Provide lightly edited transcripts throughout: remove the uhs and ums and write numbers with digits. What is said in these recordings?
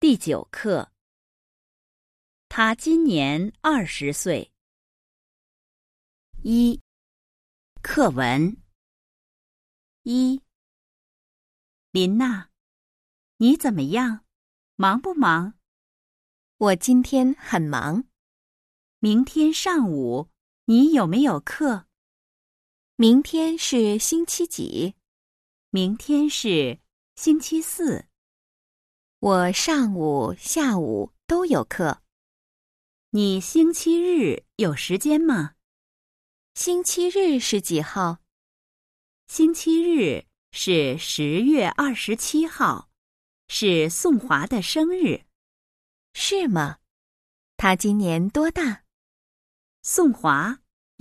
第9课。他今年20岁。1. 课文。1. 琳娜，你怎么样？忙不忙？ 我今天很忙。 明天上午你有没有课？ 明天是星期几？ 明天是星期4。 我上午、下午都有课。 你星期日有时间吗？ 星期日是几号？ 星期日是10月27号，是宋华的生日。 是吗？他今年多大？ 宋华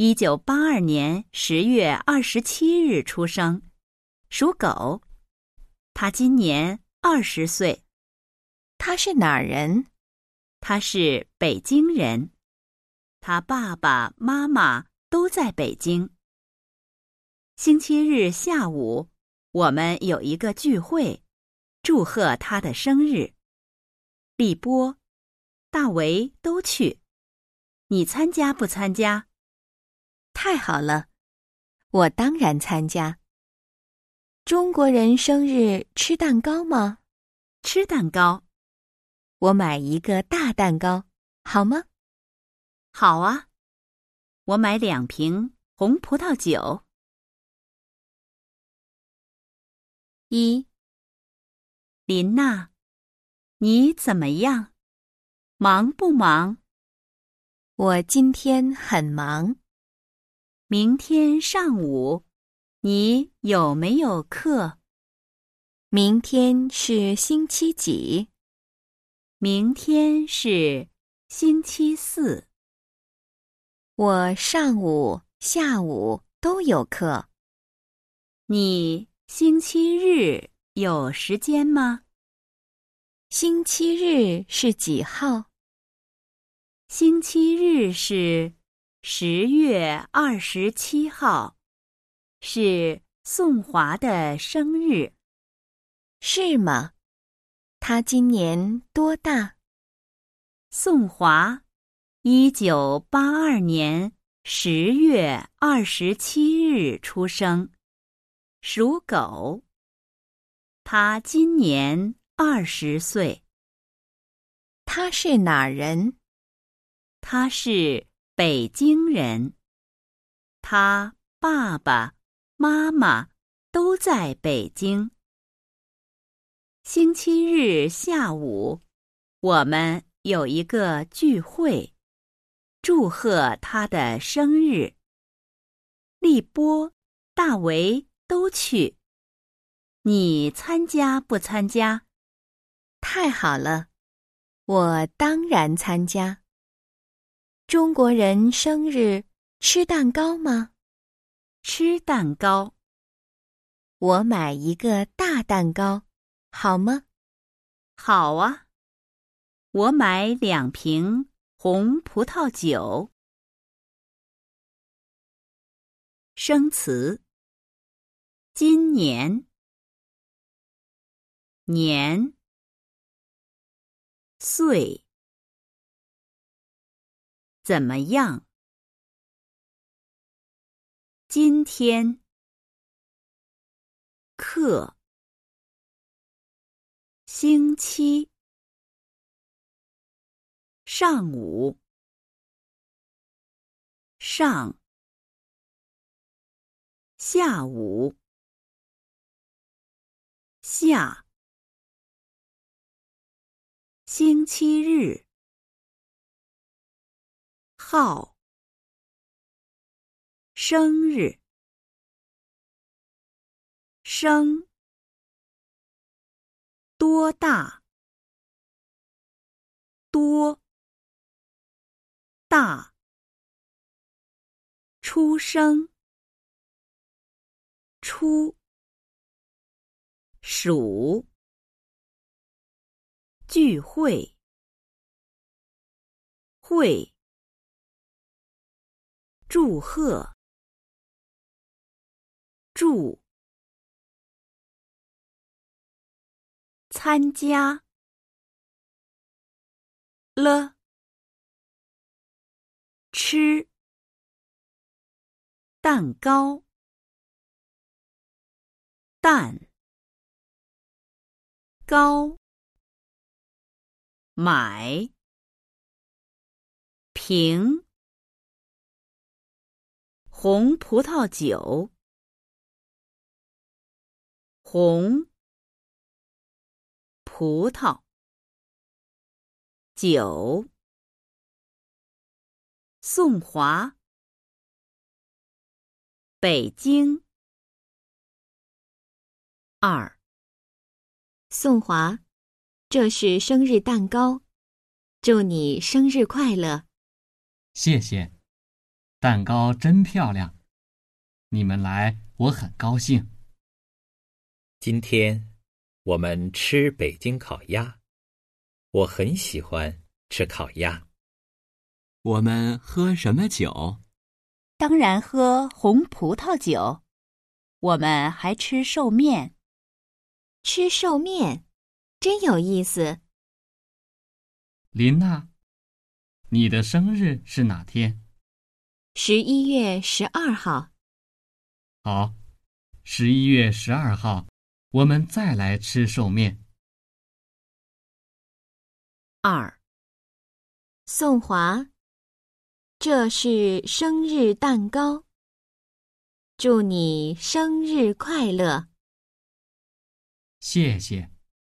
1982年10月27日出生，属狗。他今年20岁。 他是哪儿人？ 他是北京人，他爸爸妈妈都在北京。星期日下午，我们有一个聚会，祝贺他的生日。立波、大为都去，你参加不参加？ 太好了，我当然参加。中国人生日吃蛋糕吗？ 吃蛋糕。 我买一个大蛋糕，好吗？ 好啊，我买2瓶红葡萄酒。1. 琳娜，你怎么样？忙不忙？ 我今天很忙。 明天上午你有没有课？ 明天是星期几？ 明天是星期4。 我上午、下午都有课。 你星期日有时间吗？ 星期日是几号？ 星期日是10月27号，是宋华的生日。 是吗？他今年多大？ 宋华1982年10月27日出生，属狗。他今年20岁。 他是哪儿人？ 他是北京人，他爸爸妈妈都在北京。星期日下午，我们有一个聚会，祝贺他的生日。立波、大为都去，你参加不参加？ 太好了，我当然参加。中国人生日吃蛋糕吗？ 吃蛋糕。 我买一个大蛋糕，好吗？ 好啊，我买2瓶红葡萄酒。生词：今年、年、岁。怎么样？今天、课、星期、上午、上、下午、下、星期日、号、生日、生、多大、多、大、出生、出、属、聚会、会、祝贺、祝、参加。 了，吃，蛋糕，蛋，糕，买，瓶，红葡萄酒，红，葡萄，酒，宋华，北京。2. 宋华，这是生日蛋糕，祝你生日快乐。 谢谢，蛋糕真漂亮，你们来我很高兴。 今天我们吃北京烤鸭，我很喜欢吃烤鸭。 我们喝什么酒？ 当然喝红葡萄酒，我们还吃寿面。 吃寿面，真有意思。 琳娜，你的生日是哪天 11月12号。 好，11月12号，我们再来吃寿面。 2. 宋华，这是生日蛋糕，祝你生日快乐。 谢谢，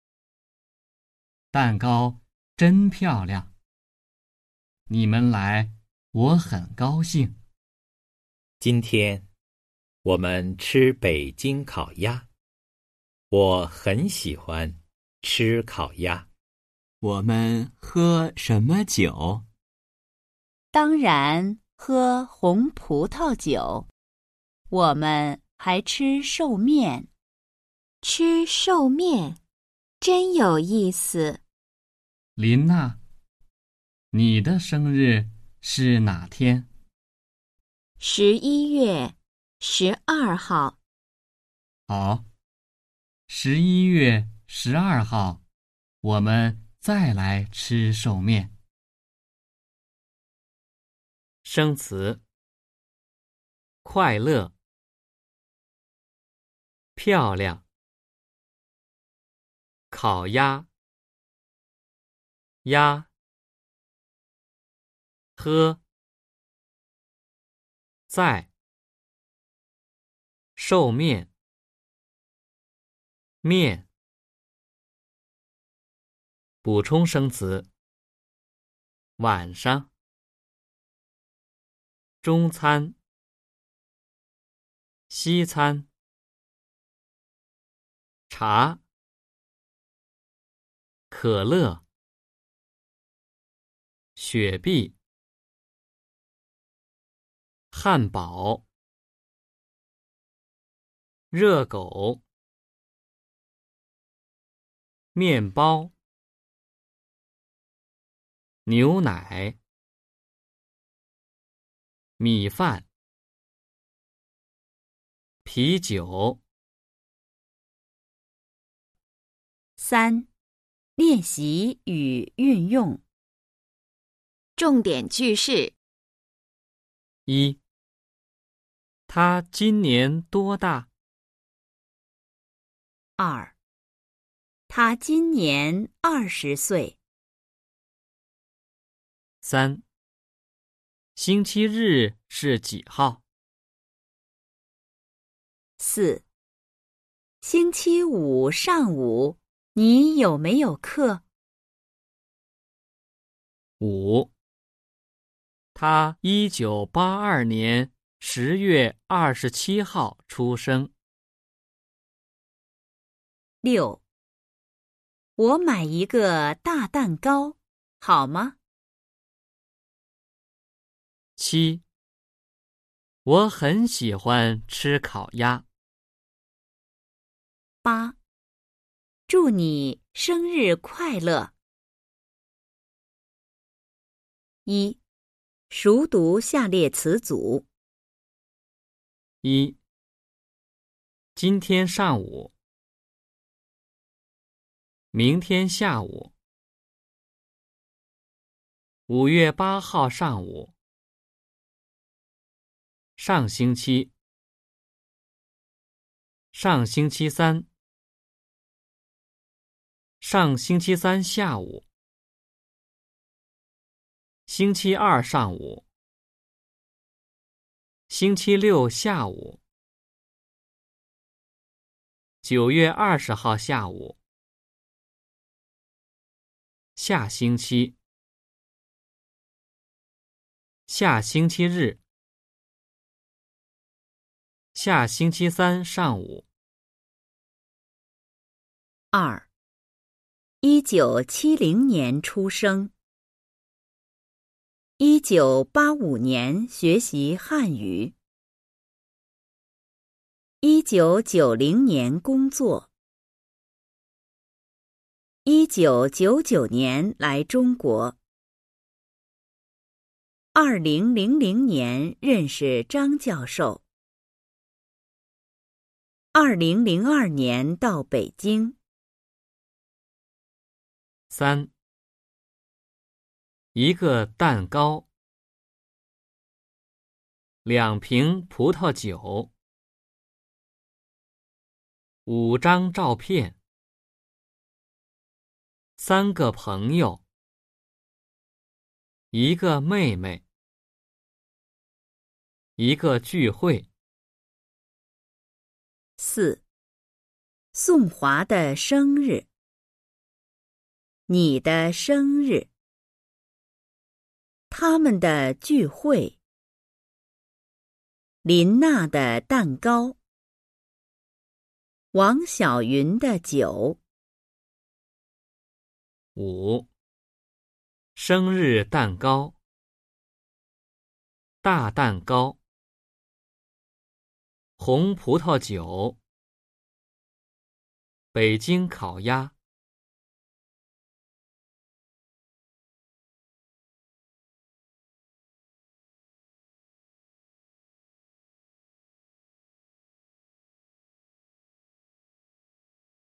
蛋糕真漂亮，你们来我很高兴。 今天我们吃北京烤鸭，我很喜欢吃烤鸭。 我们喝什么酒？ 当然喝红葡萄酒，我们还吃寿面。 吃寿面，真有意思。 琳娜，你的生日是哪天 11月12号。 好，11月12号，我们再来吃寿面。生词：快乐、漂亮、烤鸭、鸭、喝、在、寿面、面。补充生词：晚上、中餐、西餐、茶、可乐、雪碧、汉堡、热狗、面包、牛奶、米饭、啤酒。 3. 练习与运用。 重点句式 1. 他今年多大 2. 他今年20岁。 3. 星期日是几号 4. 星期五上午你有没有课 ？5. 他1982年10月27号出生。 6. 我买一个大蛋糕，好吗 7. 我很喜欢吃烤鸭。 8. 祝你生日快乐。1. 熟读下列词组。 1. 今天上午，明天下午。 5月8号上午。上星期。上星期三。上星期三下午。星期二上午。星期六下午。9月20号下午。下星期。下星期日。下星期三上午。 2. 1970年出生。1985年学习汉语。1990年工作。1999年来中国。2000年认识张教授。2002年到北京。 3. 一个蛋糕。2瓶葡萄酒。5张照片。3个朋友。1个妹妹。1个聚会。 4. 宋华的生日。你的生日。他们的聚会。林娜的蛋糕。王小云的酒。 5. 生日蛋糕。大蛋糕。红葡萄酒。北京烤鸭。